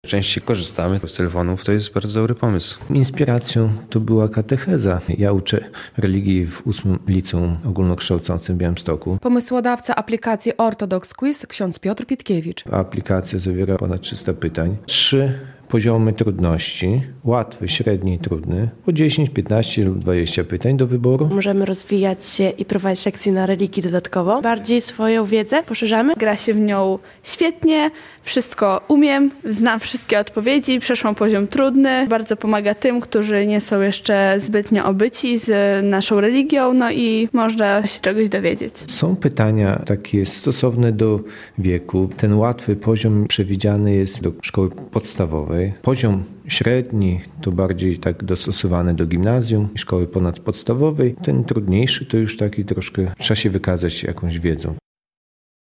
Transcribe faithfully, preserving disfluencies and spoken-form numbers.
Częściej korzystamy z telefonów, to jest bardzo dobry pomysł. Inspiracją to była katecheza. Ja uczę religii w ósmym liceum ogólnokształcącym w Białymstoku. Pomysłodawca aplikacji Orthodox Quiz ksiądz Piotr Pitkiewicz. Aplikacja zawiera ponad trzysta pytań. Trzy poziomy trudności, łatwy, średni i trudny, po dziesięć, piętnaście lub dwadzieścia pytań do wyboru. Możemy rozwijać się i prowadzić lekcje na religii dodatkowo. Bardziej swoją wiedzę poszerzamy. Gra się w nią świetnie, wszystko umiem, znam wszystkie odpowiedzi, przeszłam poziom trudny. Bardzo pomaga tym, którzy nie są jeszcze zbytnio obyci z naszą religią, no i można się czegoś dowiedzieć. Są pytania takie stosowne do wieku. Ten łatwy poziom przewidziany jest do szkoły podstawowej. Poziom średni to bardziej tak dostosowany do gimnazjum i szkoły ponadpodstawowej. Ten trudniejszy to już taki troszkę trzeba się wykazać jakąś wiedzą.